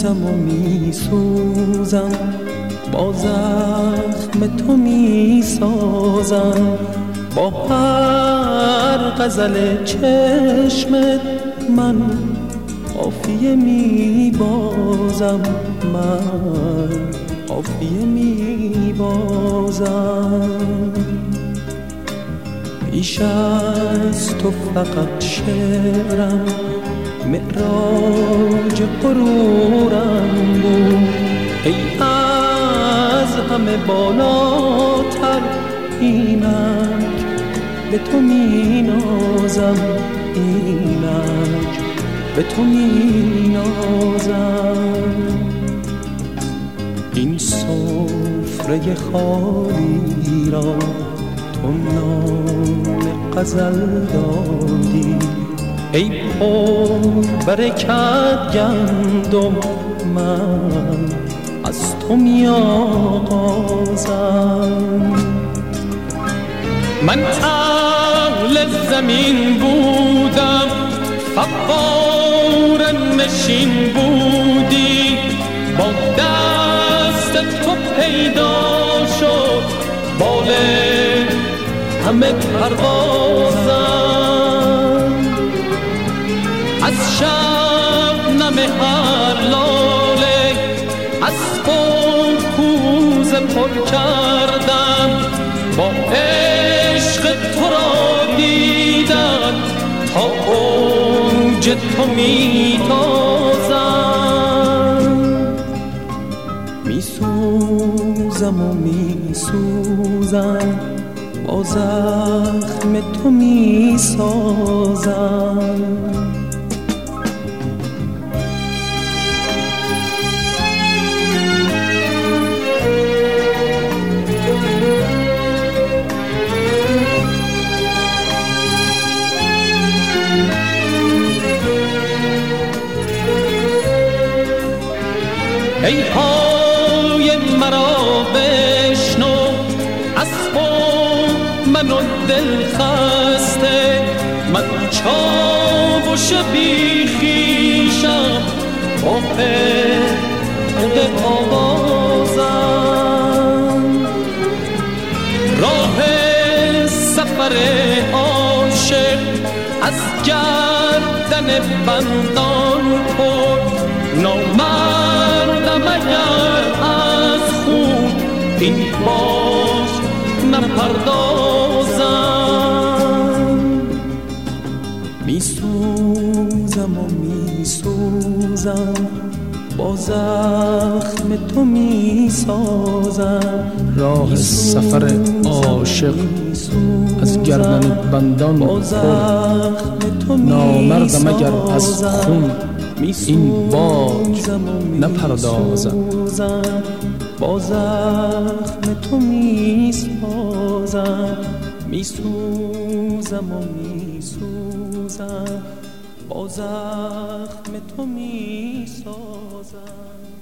سوزم و می سوزم، با زخم تو می سازم، با هر غزل چشمت من قافیه می بازم، من قافیه می بازم. پیش از تو فقط شعرم معراج غرورم بود، ای از همه بالاتر اینک به تو می نازم، اینک به تو می نازم. این سفره خالی را تو نام غزل دادی، ای پر برکت گندم من از تو می آغازم. من اهل زمین بودم، فوار نشین بودی، با دست تو پیدا شد بال همه پروازم. از شبنم هر لاله اسب و کوزه پر کردم، با عشق تو را دیدن تا اوج تو می تازم. می سوزم و می سوزم، با زخم تو می سازم. ای های مرا بشنو، اسب و من و دل خسته، من چاوش بی خویشم با خود آوازم. راه سفر عاشق از گردن بندان پر، نامردم اگر از خون این باش نپردازم. می سوزم و می سوزم، با زخم تو می سازم. راه سفر عاشق از گردن بندان پر، نامردم اگر از خون این باج نپردازم. با زخم تو می سازم، می سوزم و می سوزم، با زخم تو می سازم.